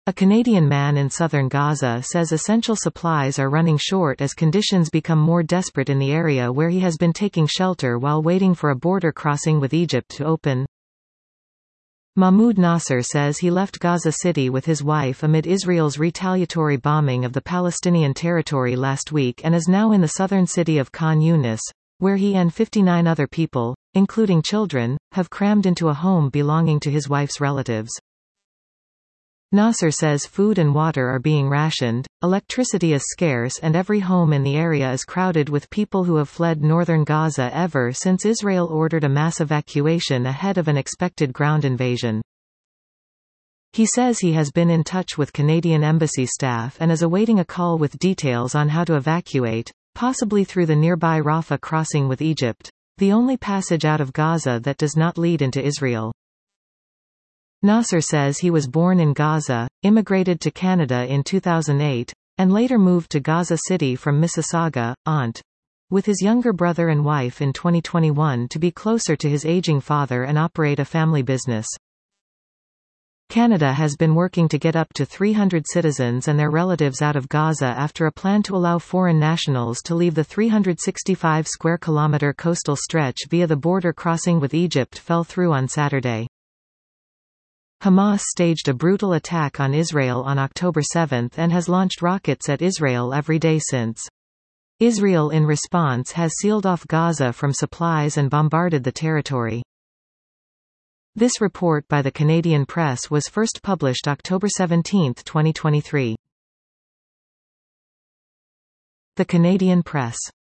A Canadian man in southern Gaza says essential supplies are running short as conditions become more desperate in the area where he has been taking shelter while waiting for a border crossing with Egypt to open. Mahmoud Nasser says he left Gaza City with his wife amid Israel's retaliatory bombing of the Palestinian territory last week and is now in the southern city of Khan Yunis, where he and 59 other people, including children, have crammed into a home belonging to his wife's relatives. Nasser says food and water are being rationed, electricity is scarce and every home in the area is crowded with people who have fled northern Gaza ever since Israel ordered a mass evacuation ahead of an expected ground invasion. He says he has been in touch with Canadian embassy staff and is awaiting a call with details on how to evacuate, possibly through the nearby Rafah crossing with Egypt, the only passage out of Gaza that does not lead into Israel. Nasser says he was born in Gaza, immigrated to Canada in 2008, and later moved to Gaza City from Mississauga, with his younger brother and wife in 2021 to be closer to his aging father and operate a family business. Canada has been working to get up to 300 citizens and their relatives out of Gaza after a plan to allow foreign nationals to leave the 365 square kilometer coastal stretch via the border crossing with Egypt fell through on Saturday. Hamas staged a brutal attack on Israel on October 7 and has launched rockets at Israel every day since. Israel in response has sealed off Gaza from supplies and bombarded the territory. This report by the Canadian Press was first published October 17, 2023. The Canadian Press.